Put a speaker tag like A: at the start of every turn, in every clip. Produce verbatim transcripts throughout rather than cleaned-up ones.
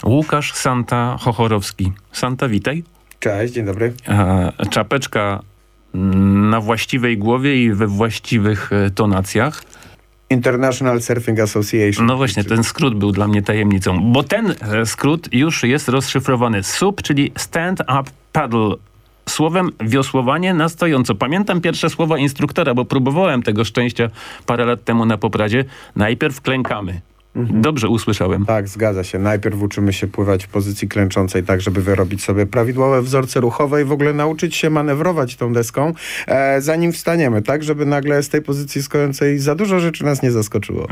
A: Łukasz Santa Chochorowski. Santa, witaj.
B: Cześć, dzień dobry.
A: E, czapeczka na właściwej głowie i we właściwych tonacjach.
B: International Surfing Association.
A: No właśnie, ten skrót był dla mnie tajemnicą, bo ten skrót już jest rozszyfrowany. S U P, czyli Stand Up Paddle. Słowem wiosłowanie na stojąco. Pamiętam pierwsze słowa instruktora, bo próbowałem tego szczęścia parę lat temu na Popradzie. Najpierw klękamy. Mhm. Dobrze usłyszałem.
B: Tak, zgadza się. Najpierw uczymy się pływać w pozycji klęczącej, tak żeby wyrobić sobie prawidłowe wzorce ruchowe i w ogóle nauczyć się manewrować tą deską, e, zanim wstaniemy, tak żeby nagle z tej pozycji stojącej za dużo rzeczy nas nie zaskoczyło.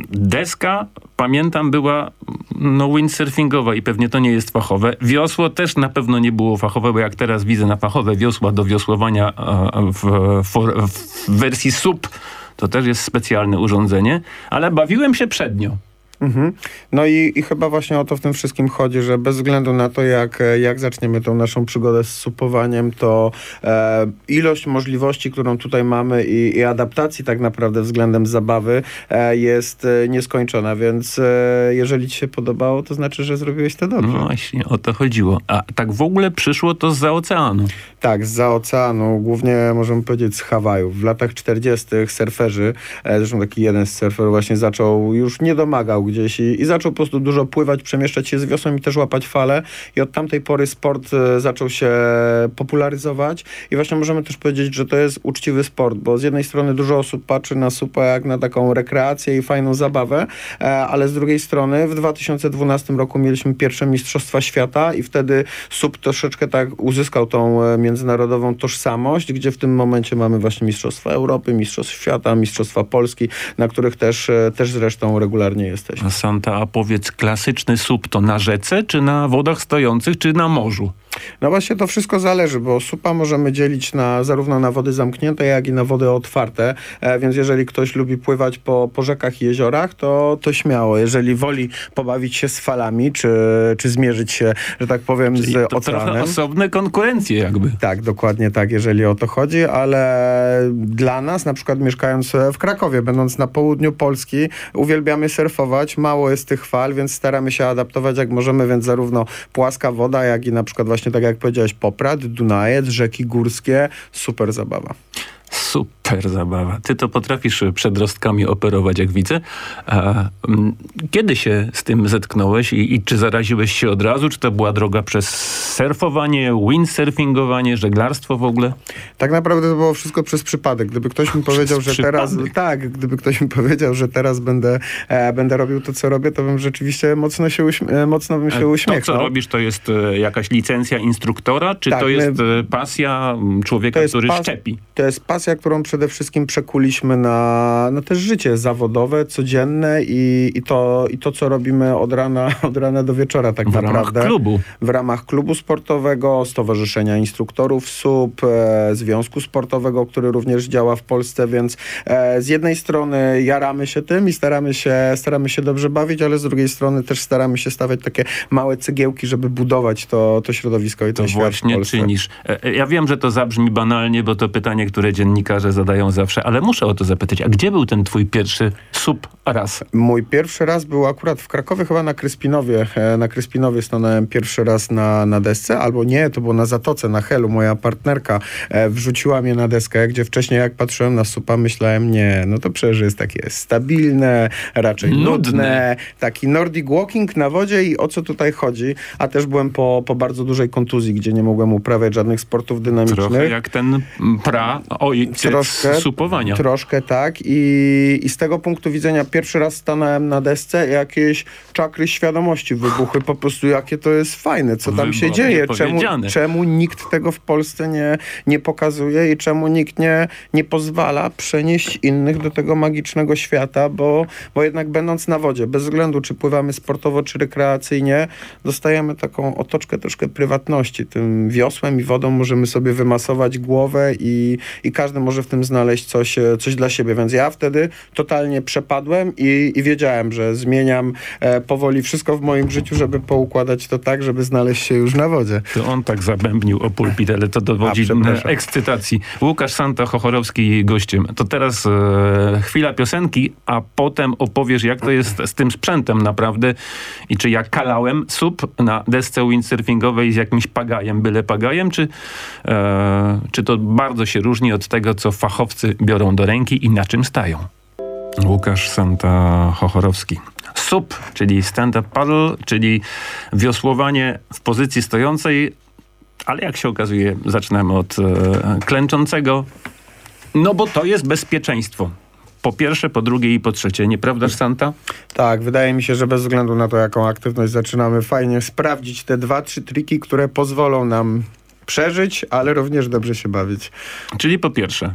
A: Deska, pamiętam, była no windsurfingowa i pewnie to nie jest fachowe. Wiosło też na pewno nie było fachowe, bo jak teraz widzę na fachowe wiosła do wiosłowania w, w, w wersji S U P, to też jest specjalne urządzenie, ale bawiłem się przednio.
B: Mhm. No i, i chyba właśnie o to w tym wszystkim chodzi, że bez względu na to, jak, jak zaczniemy tą naszą przygodę z supowaniem, to e, ilość możliwości, którą tutaj mamy i, i adaptacji tak naprawdę względem zabawy e, jest e, nieskończona, więc e, jeżeli ci się podobało, to znaczy, że zrobiłeś to dobrze.
A: No właśnie, o to chodziło. A tak w ogóle przyszło to zza oceanu.
B: Tak, zza oceanu, głównie możemy powiedzieć z Hawajów. W latach czterdziestych surferzy, e, zresztą taki jeden z surferów właśnie zaczął, już nie domagał gdzieś i, i zaczął po prostu dużo pływać, przemieszczać się z wiosłem i też łapać fale i od tamtej pory sport e, zaczął się popularyzować i właśnie możemy też powiedzieć, że to jest uczciwy sport, bo z jednej strony dużo osób patrzy na supę jak na taką rekreację i fajną zabawę, e, ale z drugiej strony w dwa tysiące dwunastym roku mieliśmy pierwsze Mistrzostwa Świata i wtedy S U P troszeczkę tak uzyskał tą e, międzynarodową tożsamość, gdzie w tym momencie mamy właśnie Mistrzostwa Europy, Mistrzostwa Świata, Mistrzostwa Polski, na których też, e, też zresztą regularnie jesteśmy.
A: Santa, a powiedz, klasyczny S U P to na rzece, czy na wodach stojących, czy na morzu?
B: No właśnie to wszystko zależy, bo supa możemy dzielić na, zarówno na wody zamknięte, jak i na wody otwarte, e, więc jeżeli ktoś lubi pływać po, po rzekach i jeziorach, to, to śmiało. Jeżeli woli pobawić się z falami, czy, czy zmierzyć się, że tak powiem,
A: Czyli
B: z
A: to
B: oceanem.
A: Trochę osobne konkurencje jakby.
B: Tak, dokładnie tak, jeżeli o to chodzi, ale dla nas, na przykład mieszkając w Krakowie, będąc na południu Polski, uwielbiamy surfować, mało jest tych fal, więc staramy się adaptować jak możemy, więc zarówno płaska woda, jak i na przykład właśnie tak jak powiedziałeś, Poprad, Dunajec, rzeki górskie, super zabawa.
A: Super zabawa. Ty to potrafisz przedrostkami operować, jak widzę. A, m, kiedy się z tym zetknąłeś i, i czy zaraziłeś się od razu? Czy to była droga przez surfowanie, windsurfingowanie, żeglarstwo w ogóle?
B: Tak naprawdę to było wszystko przez przypadek. Gdyby ktoś mi powiedział, że
A: przypadek.
B: teraz... Tak, gdyby ktoś mi powiedział, że teraz będę, e, będę robił to, co robię, to bym rzeczywiście mocno, się uśmie- mocno bym się uśmiechnął.
A: To, co robisz, to jest e, jakaś licencja instruktora? Czy
B: tak,
A: to jest
B: my...
A: e, pasja człowieka,
B: jest
A: który
B: pas...
A: szczepi?
B: To jest pasja, którą przede wszystkim przekuliśmy na, na też życie zawodowe, codzienne i, i, to, i to, co robimy od rana, od rana do wieczora tak
A: w
B: naprawdę.
A: W ramach klubu.
B: W ramach klubu sportowego, Stowarzyszenia Instruktorów S U P, e, Związku Sportowego, który również działa w Polsce, więc e, z jednej strony jaramy się tym i staramy się, staramy się dobrze bawić, ale z drugiej strony też staramy się stawiać takie małe cegiełki, żeby budować to, to środowisko i
A: to
B: ten świat
A: właśnie
B: w Polsce.
A: czynisz. E, ja wiem, że to zabrzmi banalnie, bo to pytanie, które dziennikarze zadają zawsze, ale muszę o to zapytać. A gdzie był ten twój pierwszy S U P raz?
B: Mój pierwszy raz był akurat w Krakowie, chyba na Kryspinowie. Na Kryspinowie stanąłem pierwszy raz na, na desce, albo nie, to było na Zatoce, na Helu. Moja partnerka e, wrzuciła mnie na deskę, gdzie wcześniej jak patrzyłem na S U P-a, myślałem, nie, no to przecież jest takie stabilne, raczej nudne. nudne. Taki Nordic walking na wodzie i o co tutaj chodzi? A też byłem po, po bardzo dużej kontuzji, gdzie nie mogłem uprawiać żadnych sportów dynamicznych.
A: Trochę jak ten pra, oj,
B: troszkę,
A: supowania.
B: Troszkę tak i, i z tego punktu widzenia pierwszy raz stanąłem na desce i jakieś czakry świadomości wybuchły, po prostu jakie to jest fajne, co tam
A: Wybornie
B: się dzieje, czemu, czemu nikt tego w Polsce nie, nie pokazuje i czemu nikt nie, nie pozwala przenieść innych do tego magicznego świata, bo, bo jednak będąc na wodzie, bez względu czy pływamy sportowo, czy rekreacyjnie, dostajemy taką otoczkę troszkę prywatności. Tym wiosłem i wodą możemy sobie wymasować głowę i, i każdy może w tym tym znaleźć coś, e, coś dla siebie. Więc ja wtedy totalnie przepadłem i, i wiedziałem, że zmieniam e, powoli wszystko w moim życiu, żeby poukładać to tak, żeby znaleźć się już na wodzie.
A: To on tak zabębnił o pulpit, ale to dowodzi
B: A,
A: ekscytacji. Łukasz Santa-Chochorowski gościem. To teraz e, chwila piosenki, a potem opowiesz, jak to jest z tym sprzętem naprawdę i czy ja kalałem sup na desce windsurfingowej z jakimś pagajem, byle pagajem, czy, e, czy to bardzo się różni od tego, co fachowcy biorą do ręki i na czym stają. Łukasz Santa-Chochorowski. Sup, czyli stand-up paddle, czyli wiosłowanie w pozycji stojącej, ale jak się okazuje, zaczynamy od e, klęczącego, no bo to jest bezpieczeństwo. Po pierwsze, po drugie i po trzecie. Nieprawdaż, Santa?
B: Tak, wydaje mi się, że bez względu na to, jaką aktywność zaczynamy, fajnie sprawdzić te dwa, trzy triki, które pozwolą nam przeżyć, ale również dobrze się bawić.
A: Czyli po pierwsze,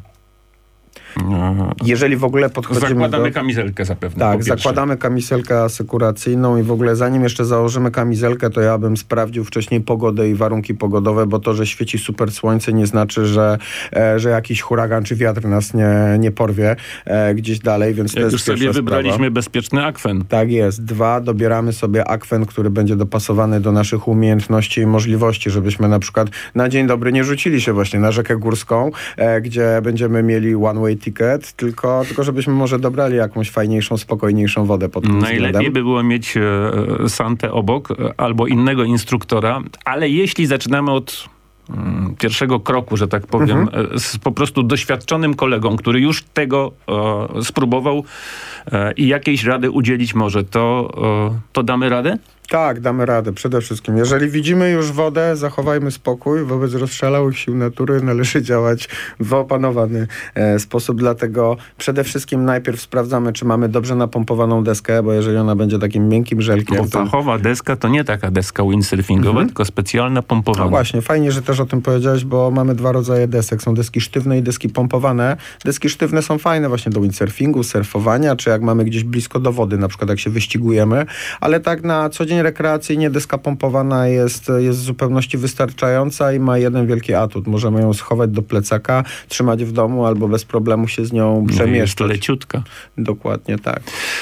B: jeżeli w ogóle podchodzimy
A: zakładamy
B: do...
A: kamizelkę zapewne.
B: Tak, zakładamy kamizelkę asekuracyjną i w ogóle zanim jeszcze założymy kamizelkę, to ja bym sprawdził wcześniej pogodę i warunki pogodowe, bo to, że świeci super słońce nie znaczy, że, e, że jakiś huragan czy wiatr nas nie, nie porwie e, gdzieś dalej, więc
A: Jak
B: to jest
A: już sobie wybraliśmy sprawa. bezpieczny akwen.
B: Tak jest. Dwa, dobieramy sobie akwen, który będzie dopasowany do naszych umiejętności i możliwości, żebyśmy na przykład na dzień dobry nie rzucili się właśnie na rzekę górską, e, gdzie będziemy mieli one way ticket, tylko, tylko żebyśmy może dobrali jakąś fajniejszą, spokojniejszą wodę pod tym
A: Najlepiej
B: względem.
A: by było mieć e, Santę obok e, albo innego instruktora, ale jeśli zaczynamy od mm, pierwszego kroku, że tak powiem, mhm. e, z po prostu doświadczonym kolegą, który już tego e, spróbował e, i jakiejś rady udzielić może, to, e, to damy radę?
B: Tak, damy radę. Przede wszystkim. Jeżeli widzimy już wodę, zachowajmy spokój. Wobec rozszalałych sił natury należy działać w opanowany e, sposób. Dlatego przede wszystkim najpierw sprawdzamy, czy mamy dobrze napompowaną deskę, bo jeżeli ona będzie takim miękkim żelkiem...
A: Bo fachowa deska to nie taka deska windsurfingowa, mhm. tylko specjalna pompowana.
B: No właśnie, fajnie, że też o tym powiedziałeś, bo mamy dwa rodzaje desek. Są deski sztywne i deski pompowane. Deski sztywne są fajne właśnie do windsurfingu, surfowania, czy jak mamy gdzieś blisko do wody, na przykład jak się wyścigujemy, ale tak na co dzień rekreacyjnie deska pompowana jest, jest w zupełności wystarczająca i ma jeden wielki atut. Możemy ją schować do plecaka, trzymać w domu albo bez problemu się z nią przemieszczać.
A: Jest to leciutka.
B: Dokładnie tak.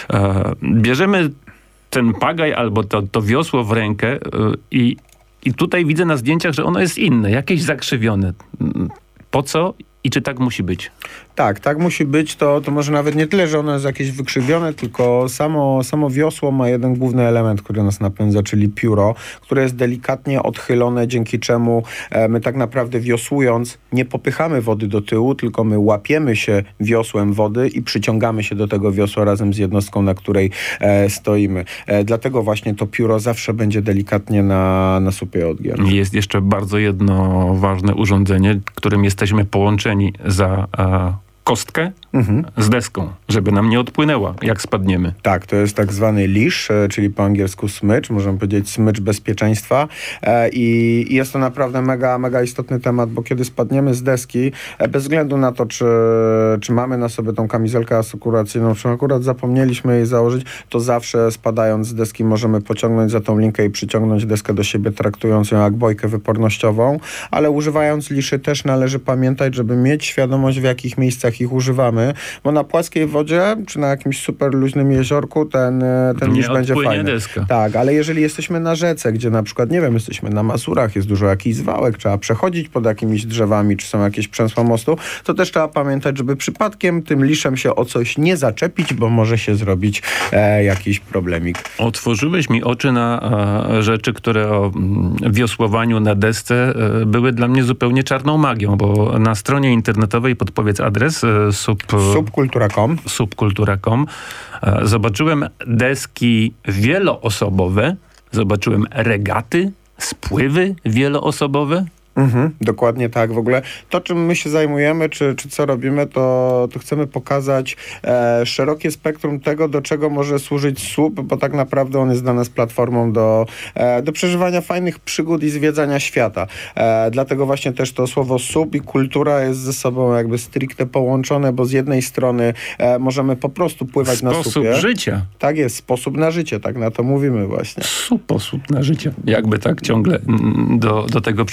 A: E, bierzemy ten pagaj albo to, to wiosło w rękę e, i, i tutaj widzę na zdjęciach, że ono jest inne, jakieś zakrzywione. Po co i czy tak musi być?
B: Tak, tak musi być. To, to może nawet nie tyle, że ono jest jakieś wykrzywione, tylko samo, samo wiosło ma jeden główny element, który nas napędza, czyli pióro, które jest delikatnie odchylone, dzięki czemu e, my tak naprawdę wiosłując nie popychamy wody do tyłu, tylko my łapiemy się wiosłem wody i przyciągamy się do tego wiosła razem z jednostką, na której e, stoimy. E, dlatego właśnie to pióro zawsze będzie delikatnie na, na supie odgięte.
A: Jest jeszcze bardzo jedno ważne urządzenie, którym jesteśmy połączeni za a, kostkę mhm. z deską, żeby nam nie odpłynęła, jak spadniemy.
B: Tak, to jest tak zwany leash, czyli po angielsku smycz, możemy powiedzieć smycz bezpieczeństwa e, i, i jest to naprawdę mega, mega istotny temat, bo kiedy spadniemy z deski, e, bez względu na to, czy, czy mamy na sobie tą kamizelkę asekuracyjną, czy akurat zapomnieliśmy jej założyć, to zawsze spadając z deski możemy pociągnąć za tą linkę i przyciągnąć deskę do siebie, traktując ją jak bojkę wypornościową, ale używając liszy też należy pamiętać, żeby mieć świadomość, w jakich miejscach ich używamy, bo na płaskiej wodzie, czy na jakimś super luźnym jeziorku ten, ten lisz będzie fajny.
A: Deska.
B: Tak, ale jeżeli jesteśmy na rzece, gdzie na przykład, nie wiem, jesteśmy na Mazurach, jest dużo jakichś zwałek, trzeba przechodzić pod jakimiś drzewami, czy są jakieś przęsła mostu, to też trzeba pamiętać, żeby przypadkiem tym liszem się o coś nie zaczepić, bo może się zrobić e, jakiś problemik.
A: Otworzyłeś mi oczy na e, rzeczy, które o m, wiosłowaniu na desce e, były dla mnie zupełnie czarną magią, bo na stronie internetowej, podpowiedz adres, e, sub...
B: subkultura kropka com
A: subkultura kropka com e, zobaczyłem deski wieloosobowe, zobaczyłem regaty, spływy wieloosobowe.
B: Mhm, dokładnie tak. W ogóle to, czym my się zajmujemy, czy, czy co robimy, to, to chcemy pokazać e, szerokie spektrum tego, do czego może służyć słup, bo tak naprawdę on jest dla nas platformą do, e, do przeżywania fajnych przygód i zwiedzania świata. E, dlatego właśnie też to słowo słup i kultura jest ze sobą jakby stricte połączone, bo z jednej strony e, możemy po prostu pływać
A: sposób
B: na słupie.
A: Sposób życia.
B: Tak jest, sposób na życie, tak na to mówimy właśnie.
A: Sposób na życie. Jakby tak ciągle do, do tego przedrostka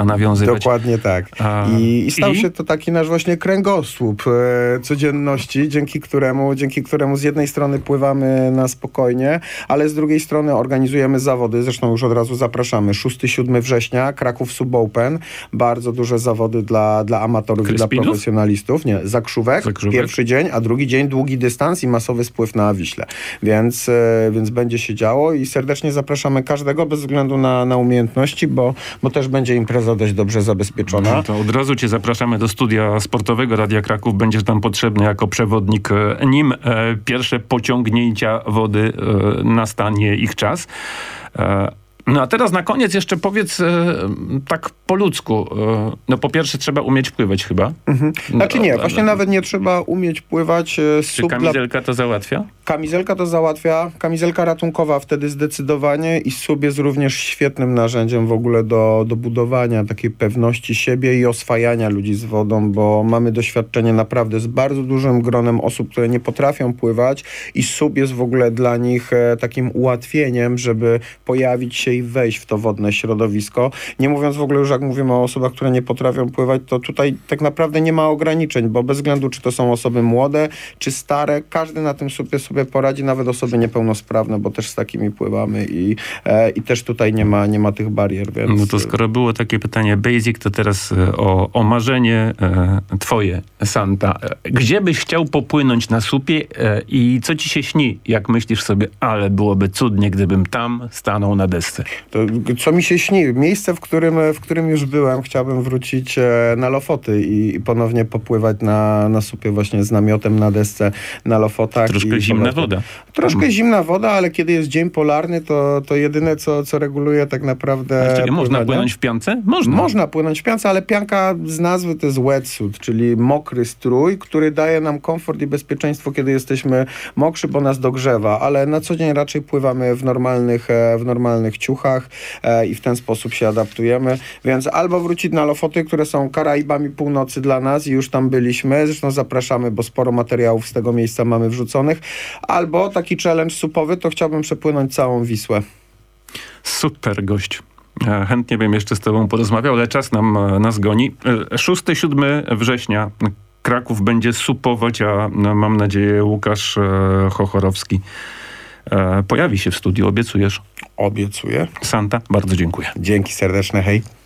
A: Kraków-Suwałka nawiązywać.
B: Dokładnie tak.
A: A,
B: I, I stał
A: i?
B: się to taki nasz właśnie kręgosłup e, codzienności, dzięki któremu, dzięki któremu z jednej strony pływamy na spokojnie, ale z drugiej strony organizujemy zawody, zresztą już od razu zapraszamy. szóstego siódmego września, Kraków Subopen, bardzo duże zawody dla, dla amatorów i dla
A: Kryspinów?
B: profesjonalistów. Nie, zakrzówek,
A: Zakrzówek.
B: pierwszy dzień, a drugi dzień długi dystans i masowy spływ na Wiśle. Więc, e, więc będzie się działo i serdecznie zapraszamy każdego bez względu na, na umiejętności, bo, bo też będzie impreza dość dobrze zabezpieczona.
A: To od razu cię zapraszamy do studia sportowego Radia Kraków. Będziesz tam potrzebny jako przewodnik, e, nim e, pierwsze pociągnięcia wody e, nastanie ich czas. E, No a teraz na koniec jeszcze powiedz e, tak po ludzku. E, no po pierwsze trzeba umieć pływać chyba.
B: Mhm. Znaczy nie,
A: No,
B: właśnie
A: ale-
B: nawet nie trzeba umieć pływać. e,
A: Czy
B: Sub dla...
A: kamizelka to załatwia?
B: Kamizelka to załatwia, kamizelka ratunkowa wtedy zdecydowanie i sub jest również świetnym narzędziem w ogóle do, do budowania takiej pewności siebie i oswajania ludzi z wodą, bo mamy doświadczenie naprawdę z bardzo dużym gronem osób, które nie potrafią pływać i sub jest w ogóle dla nich e, takim ułatwieniem, żeby pojawić się i wejść w to wodne środowisko. Nie mówiąc w ogóle już, jak mówimy o osobach, które nie potrafią pływać, to tutaj tak naprawdę nie ma ograniczeń, bo bez względu, czy to są osoby młode, czy stare, każdy na tym supie sobie poradzi, nawet osoby niepełnosprawne, bo też z takimi pływamy i, e, i też tutaj nie ma, nie ma tych barier, więc...
A: No to skoro było takie pytanie basic, to teraz e, o, o marzenie e, twoje, Santa. E, Gdzie byś chciał popłynąć na supie e, i co ci się śni, jak myślisz sobie, ale byłoby cudnie, gdybym tam stanął na desce.
B: To, co mi się śni? Miejsce, w którym, w którym już byłem, chciałbym wrócić e, na Lofoty i, i ponownie popływać na, na supie właśnie z namiotem na desce, na Lofotach.
A: Troszkę
B: i
A: zimna
B: powrotem.
A: woda.
B: Troszkę zimna woda, ale kiedy jest dzień polarny, to, to jedyne, co, co reguluje tak naprawdę
A: Czyli można
B: pływanie.
A: płynąć w piance? Można.
B: Można płynąć w piance, ale pianka z nazwy to jest wetsuit, czyli mokry strój, który daje nam komfort i bezpieczeństwo, kiedy jesteśmy mokrzy, bo nas dogrzewa, ale na co dzień raczej pływamy w normalnych, e, w normalnych ciuchach e, i w ten sposób się adaptujemy, więc albo wrócić na Lofoty, które są Karaibami północy dla nas i już tam byliśmy, zresztą zapraszamy, bo sporo materiałów z tego miejsca mamy wrzuconych, albo taki challenge supowy, to chciałbym przepłynąć całą Wisłę.
A: Super gość. E, Chętnie bym jeszcze z tobą porozmawiał, ale czas nam e, nas goni. E, szóstego siódmego września Kraków będzie supować, a no, mam nadzieję Łukasz e, Chochorowski e, pojawi się w studiu. Obiecujesz?
B: Obiecuję.
A: Santa, bardzo dziękuję.
B: Dzięki serdeczne, hej.